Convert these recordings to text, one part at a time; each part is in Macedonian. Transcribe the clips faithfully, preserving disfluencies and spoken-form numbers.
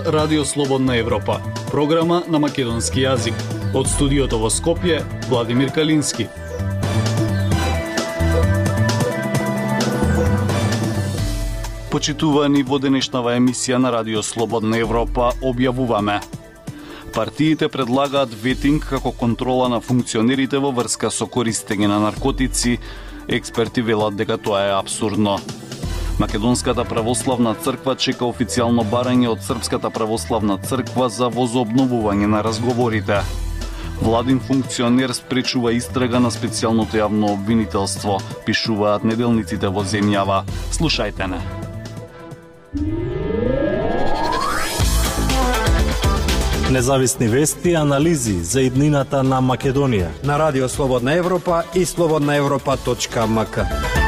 Радио Слободна Европа, програма на македонски јазик. Од студиото во Скопје, Владимир Калински. Почитувани, во денешнава емисија на Радио Слободна Европа објавуваме: партиите предлагаат ветинг како контрола на функционерите во врска со користење на наркотици. Експерти велат дека тоа е апсурдно. Македонската православна црква чека официјално барање од Српската православна црква за возобновување на разговорите. Владин функционер спречува истрага на специјалното јавно обвинителство, пишуваат неделниците во земјава. Слушајте не. Независни вести и анализи за иднината на Македонија на Радио Слободна Европа и слободна европа точка ем ка.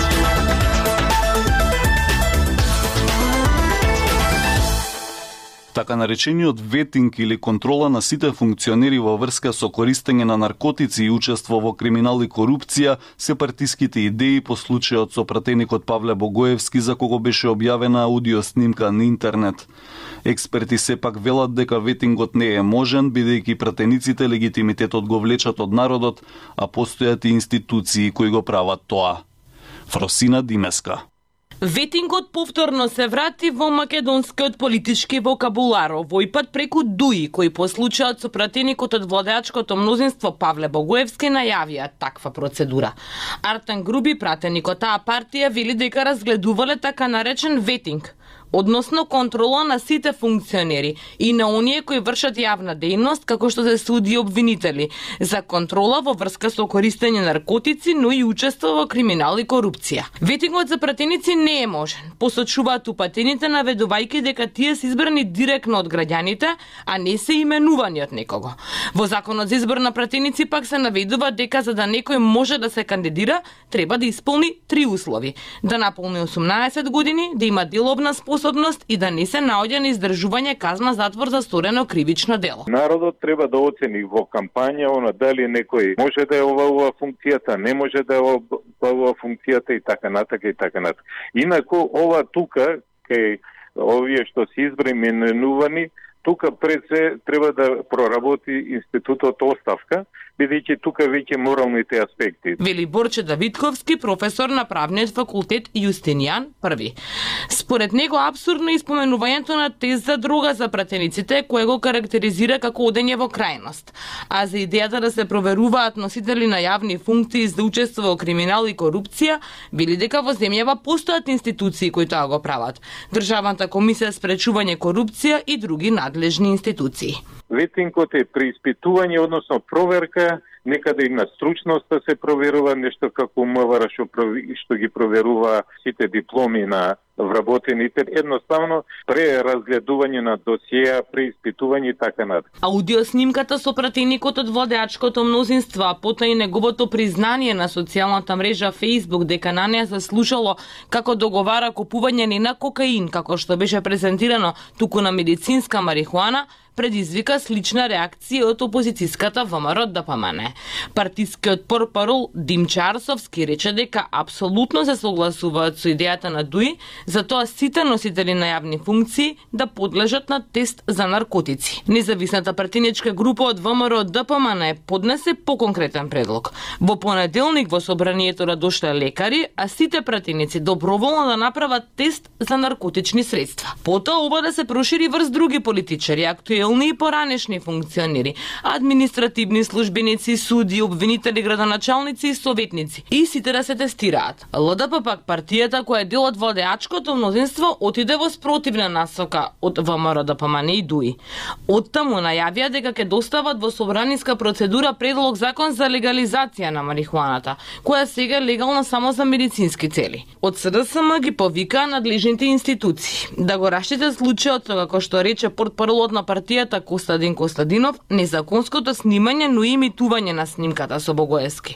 Така наречениот ветинг или контрола на сите функционери во врска со користење на наркотици и учество во криминал и корупција се партиските идеи по случајот со пратеникот Павле Богоевски, за кого беше објавена аудиоснимка на интернет. Експерти сепак велат дека ветингот не е можен, бидејќи пратениците легитимитетот го влечат од народот, а постојат и институции кои го прават тоа. Фросина Димеска. Ветингот повторно се врати во македонскиот политички вокабулар, овој пат преку ДУИ, кои по случајот со пратеникот од владеачкото мнозинство Павле Богоевски најавија таква процедура. Артан Груби, пратеник од таа партија, вели дека разгледувале така наречен ветинг, односно контрола на сите функционери и на оние кои вршат јавна дејност, како што се суди обвинители, за контрола во врска со користење наркотици, но и учество во криминал и корупција. Ветингот за пратеници не е можен, посочуваат упатените, наведувајќи дека тие се избрани директно од граѓаните, а не се именувани од некого. Во законот за избор на пратеници пак се наведува дека за да некој може да се кандидира, треба да исполни три услови: да наполни осумнаесет години, да има деловна способност и да не се наоѓа на издржување казна затвор за сторено кривично дело. Народот треба да оцени во кампања она дали некој може да е обавува функцијата, не може да е обавува функцијата и така натака и така натака. Инаку ова тука кај овие што се избраменувани, тука пред се треба да проработи институтот оставка, бидејќи тука веќе моралните аспекти. Вели Борче Давидковски, професор на правниот факултет Јустинијан први. Според него апсурдно испоменувањето на тест за дрога за пратениците, кое го карактеризира како одење во крајност. А за идејата да се проверуваат носители на јавни функции за учество во криминал и корупција, вели дека во земјава постојат институции кои тоа го прават: Државната комисија спречување корупција и други надлежни институции. Ветингот е преиспитување, односно проверка, некаде и на стручноста се проверува, нешто како МВР што, што ги проверува сите дипломи на вработените, едноставно преразгледување на досија, преиспитување и така натаму. Аудиоснимката со пратеникот од владеачкото мнозинство, а потоа и неговото признание на социјалната мрежа Facebook дека на неа се слушало како договара купување не на кокаин, како што беше презентирано, туку на медицинска марихуана, предизвика слична реакција од опозицијската ВМРО ДПМН. Партискиот портпарол Димче Арсовски рече дека апсолутно се согласуваат со идејата на ДУИ, затоа сите носители на јавни функции да подлежат на тест за наркотици. Независната партиничка група од ВМРО ДПМН поднесе поконкретен предлог. Во понеделник во собранието да дошле лекари, а сите пратеници доброволно да направат тест за наркотични средства. Потоа ова да се прошири врз други политичари, актуелни и поранешни функционери, административни службеници, суди, обвинители, градоначалници и советници. И сите да се тестираат. ЛДП пак, партијата која е дел од владеачкото мнозинство, отиде во спротивна насока од ВМРО ДПМН и ДУИ. Оттаму најавија дека ќе достават во собраниска процедура предлог закон за легализација на марихуаната, која сега е легална само за медицински цели. Од СДСМ ги повика надлежните институции да го раштите случајот, како што рече портпаролот на партијата Костадин Костадинов, незаконското снимање, но и имитување на снимката со Богоевски.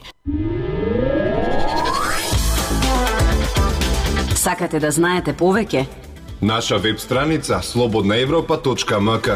Сакате да знаете повеќе? Наша веб страница слободна европа точка ем ка.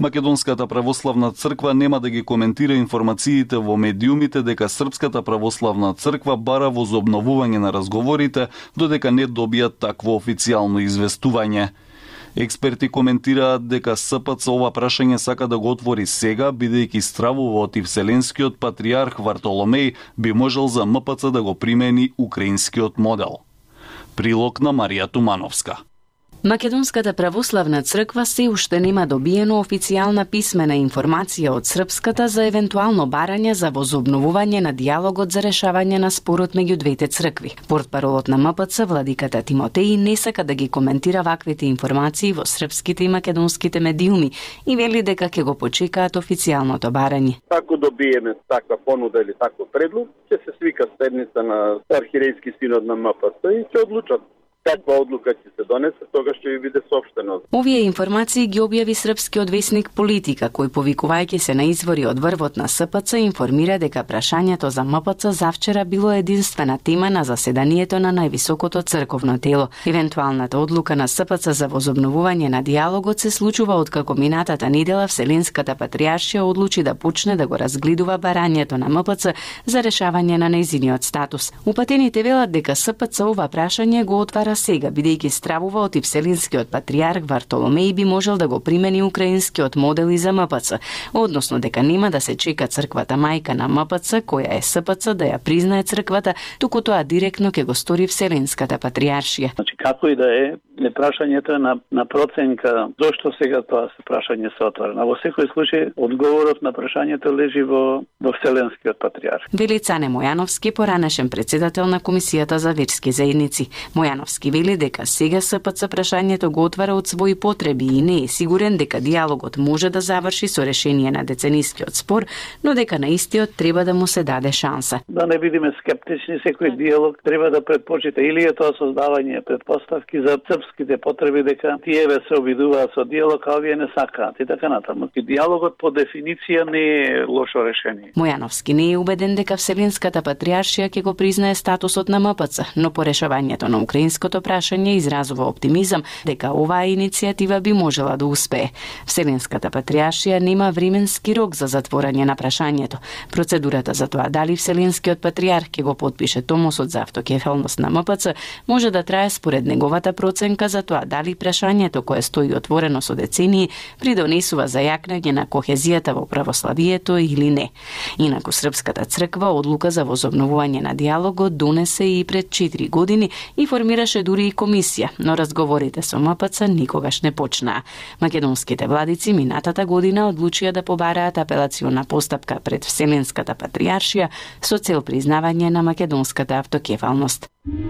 Македонската православна црква нема да ги коментира информациите во медиумите дека Српската православна црква бара возобновување на разговорите додека не добијат такво официјално известување. Експерти коментираат дека СПЦ ова прашање сака да го отвори сега, бидејќи стравува од Вселенскиот патриарх Вартоломеј би можел за МПЦ да го примени украинскиот модел. Прилог на Марија Тумановска. Македонската православна црква се уште нема добиено официјална писмена информација од српската за евентуално барање за возобновување на диалогот за решавање на спорот меѓу двете цркви. Портпаролот на МПЦ, владиката Тимотеј, не сака да ги коментира ваквите информации во српските и македонските медиуми и вели дека ќе го почекаат официјалното барање. Ако добиеме таква понуда или таков предлог, ќе се свика седница на архиерејски синод на МПЦ и ќе одлучат каква одлука ќе се донесе, тогаш ќе ви биде соопштено. Овие информации ги објави српскиот весник Политика, кој повикувајќи се на извори од врвот на СПЦ информира дека прашањето за МПЦ завчера било единствена тема на заседанието на највисокото црковно тело. Евентуалната одлука на СПЦ за возобновување на диалогот се случува откако минатата недела Вселенската патријаршија одлучи да почне да го разгледува барањето на МПЦ за решавање на нејзиниот статус. Упатените велат дека СПЦ ова прашање го отвара сега, бидејќи стравува од Вселенскиот патриарх Вартоломеј би можел да го примени украинскиот модел и за МПЦ, односно дека нема да се чека црквата мајка на МПЦ, која е СПЦ, да ја признае црквата, туку тоа директно ќе го стори Вселенската патријаршија. Значи, како и да е, не прашањето на, на проценка, зошто сега тоа се прашање се отвора. Во секој случај, одговорот на прашањето лежи во, во Вселенскиот патриарх. Вели Цане Мојановски, поранешен председател на Комисијата за верски заедници. Мојановски вели дека сега СПЦ прашањето го отвара од своји потреби и не е сигурен дека диалогот може да заврши со решение на деценискиот спор, но дека на истиот треба да му се даде шанса. Да не бидеме скептични, секој диалог треба да предпочита или е тоа создавање предпоставки за српските потреби дека тие ве се обидуваат со диалог, а овие не сакаат и така натаму. И диалогот по дефиниција не е лошо решение. Мојановски не е убеден дека Вселенската патријаршија ќе го признае статусот на МПЦ, но по решавањето на украинското прашање изразува оптимизам дека оваа иницијатива би можела да успее. Вселенската патријаршија нема временски рок за затворање на прашањето. Процедурата за тоа дали Вселенскиот патријарх ќе го потпише томосот за автокефалност на МПЦ може да трае според неговата проценка за тоа дали прашањето кое стои отворено со децении придонесува за јакнење на кохезијата во православието или не. Инаку Српската црква одлука за возобновување на диалогот донесе и пред четири години и формираше дури и комисија, но разговорите со МПЦ никогаш не почнаа. Македонските владици минатата година одлучија да побараат апелациона постапка пред Вселенската патријаршија со цел признавање на македонската автокефалност.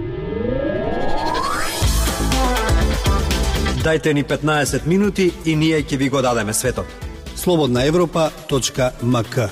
Дајте ни петнаесет минути и ние ќе ви го дадеме светот. слободна европа точка ем ка.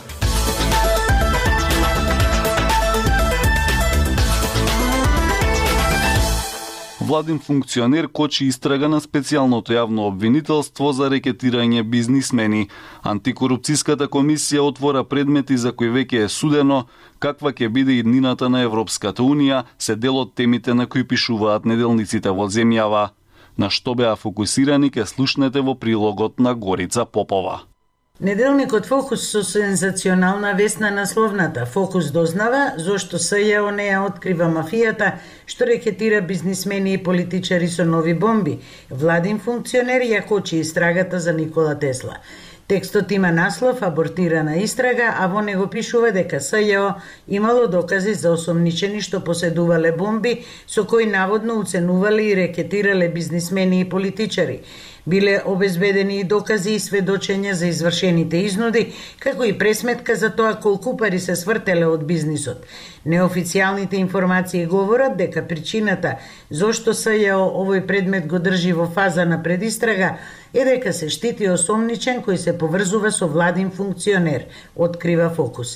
Владин функционер кочи истрага на специјалното јавно обвинителство за рекетирање бизнисмени. Антикорупцијската комисија отвора предмети за кои веќе е судено, каква ќе биде иднината на Европската унија, се дел од темите на кои пишуваат неделниците во земјава. На што беа фокусирани ке слушнете во прилогот на Горица Попова. Неделникот Фокус со сензационална вест на насловната Фокус дознава зошто СЈО не ја открива мафијата што рекетира бизнисмени и политичари со нови бомби. Владин функционер ја кочи истрагата за Никола Тесла. Текстот има наслов «Абортирана истрага», а во него пишува дека СЈО имало докази за осомничени што поседувале бомби со кои наводно уценувале и рекетирале бизнисмени и политичари. Биле обезбедени и докази и сведочења за извршените изнуди, како и пресметка за тоа колку пари се свртеле од бизнисот. Неофицијалните информации говорат дека причината зошто СЈО овој предмет го држи во фаза на предистрага е дека се штити осомничен кој се поврзува со владин функционер, открива Фокус.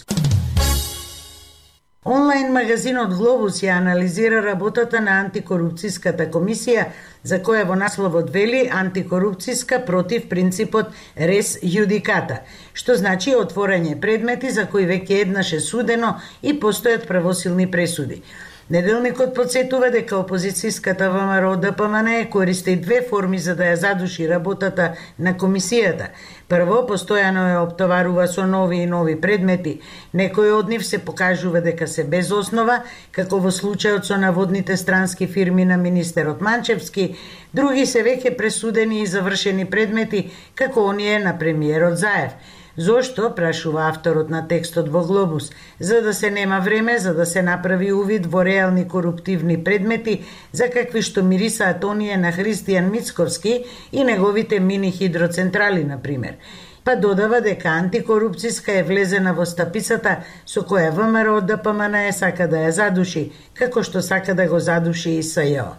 Онлайн магазинот Глобус ја анализира работата на антикорупцијската комисија, за која во насловот вели антикорупцијска против принципот рес јудиката, што значи отворање предмети за кои веќе еднаш е судено и постојат правосилни пресуди. Неделникот подсетува дека опозицијската ВМРО-ДПМН користи две форми за да ја задуши работата на комисијата. Прво, постојано ја оптоварува со нови и нови предмети. Некои од нив се покажува дека се без основа, како во случајот со наводните странски фирми на министерот Манчевски, други се веќе пресудени и завршени предмети, како оние на премиерот Заев. Зошто, прашува авторот на текстот во Глобус, за да се нема време за да се направи увид во реални коруптивни предмети за какви што мирисаат оние на Христијан Мицковски и неговите мини хидроцентрали, например. Па додава дека антикорупцијска е влезена во стапицата со која ВМРО-ДПМН сака да ја задуши, како што сака да го задуши и СЈО.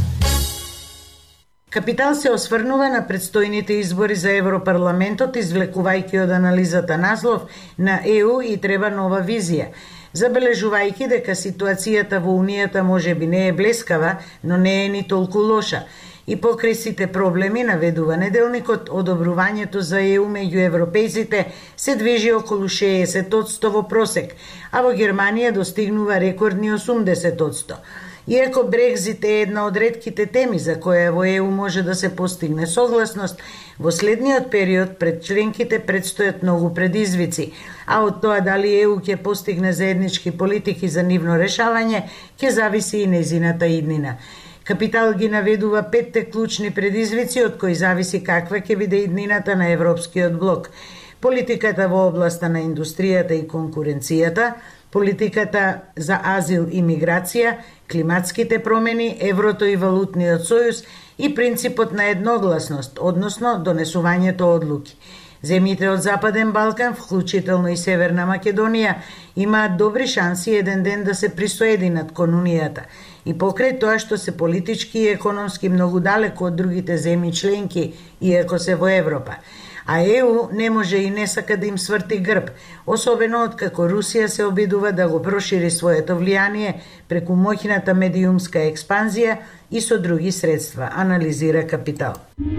Капитал се осврнува на предстојните избори за Европарламентот, извлекувајќи од анализата наслов на ЕУ и треба нова визија, забележувајќи дека ситуацијата во Унијата можеби не е блескава, но не е ни толку лоша. И покрај сите проблеми, наведува неделникот, одобрувањето за ЕУ меѓу европејците се движи околу шеесет одсто во просек, а во Германија достигнува рекордни осумдесет одсто. Иако Брекзит е една од ретките теми за која во ЕУ може да се постигне согласност, во следниот период пред членките предстојат многу предизвици, а од тоа дали ЕУ ќе постигне заеднички политики за нивно решавање, ќе зависи и незината иднина. Капитал ги наведува петте клучни предизвици од кои зависи каква ќе биде иднината на Европскиот блок. Политиката во областа на индустријата и конкуренцијата, политиката за азил и миграција, климатските промени, еврото и валутниот сојуз и принципот на едногласност, односно донесувањето одлуки. Земјите од Западен Балкан, вклучително и Северна Македонија, имаат добри шанси еден ден да се присоединат кон Унијата. И покрај тоа што се политички и економски многу далеко од другите земји членки, иако се во Европа. А ЕУ не може и не сака да им сврти грб, особено откако Русија се обидува да го прошири своето влијание преку моќната медиумска експанзија и со други средства, анализира Капитал.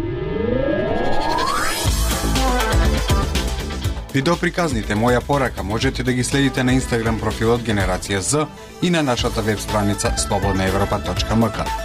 Видеоприказните Моја порака можете да ги следите на Инстаграм профилот Генерација З и на нашата веб страница слободна европа точка ем ка.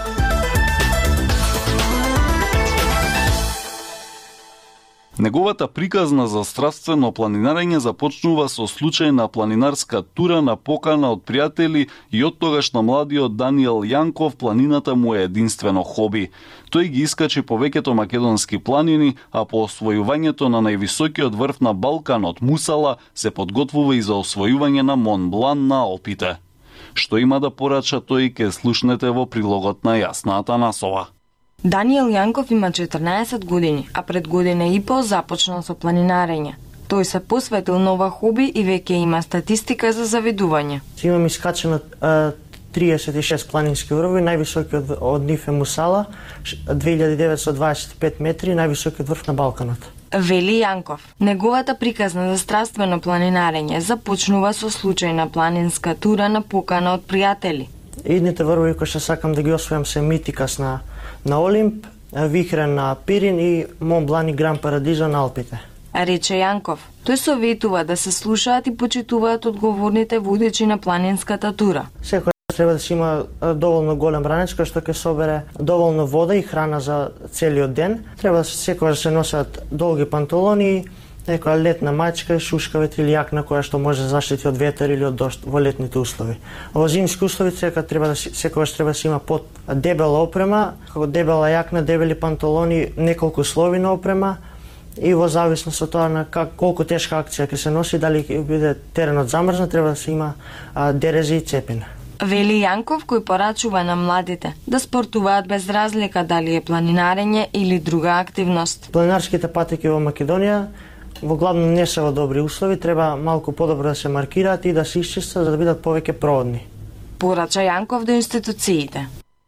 Неговата приказна за стравствено планинарење започнува со случај на планинарска тура на покана од пријатели и од тогаш на младиот Даниел Јанков планината му е единствено хоби. Тој ги искачи повеќето македонски планини, а по освојувањето на највисокиот врв на Балканот, Мусала, се подготвува и за освојување на Мон Блан на Алпите. Што има да порача тој ке слушнете во прилогот на Јасна Атанасова. Даниел Јанков има четрнаесет години, а пред година и пол започнал со планинарење. Тој се посветил на ова хоби и веќе има статистика за завидување. Имам искачено триесет и шест планински врвови, највисокиот од нив е Мусала, две илјади деветстотини дваесет и пет метри, највисокиот врв на Балканот. Вели Јанков. Неговата приказна за страствено планинарење започнува со случај на планинска тура на покана од пријатели. Идните врвови кои што сакам да ги освојам се Митикас на на Олимп, Вихрен на Пирин и Мон Блан и Гран Парадизо на Алпите. Рече Јанков. Тој советува да се слушаат и почитуваат одговорните водичи на планинската тура. Секој треба да си има доволно голем ранец кој што ќе собере доволно вода и храна за целиот ден. Треба да се секој да се носат долги панталони, некоја летна мајчка, шушкавет или јакна која што може да заштити од ветер или од дожд во летните услови. Во зимски услови секој треба да секогаш треба да се има под дебела опрема, како дебела јакна, дебели панталони, неколку слови на опрема и во зависност од тоа на как, колку тешка акција ќе се носи, дали ќе биде теренот замрзнат, треба да се има а, дерези и цепина. Вели Јанков, кој порачува на младите да спортуваат без разлика дали е планинарење или друга активност. Планинарските патеки во Македонија во главно не се во добри услови, треба малку подобро да се маркираат и да се исчистат за да бидат повеќе проводни. Порача Јанков до институциите.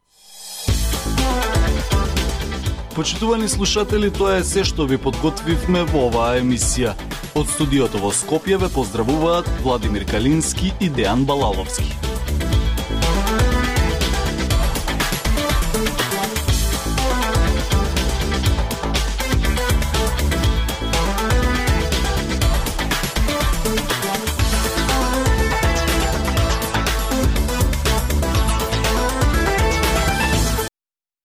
Почитувани слушатели, тоа е се што ви подготвивме во оваа емисија. Од студиото во Скопје ве поздравуваат Владимир Калински и Дејан Балаловски.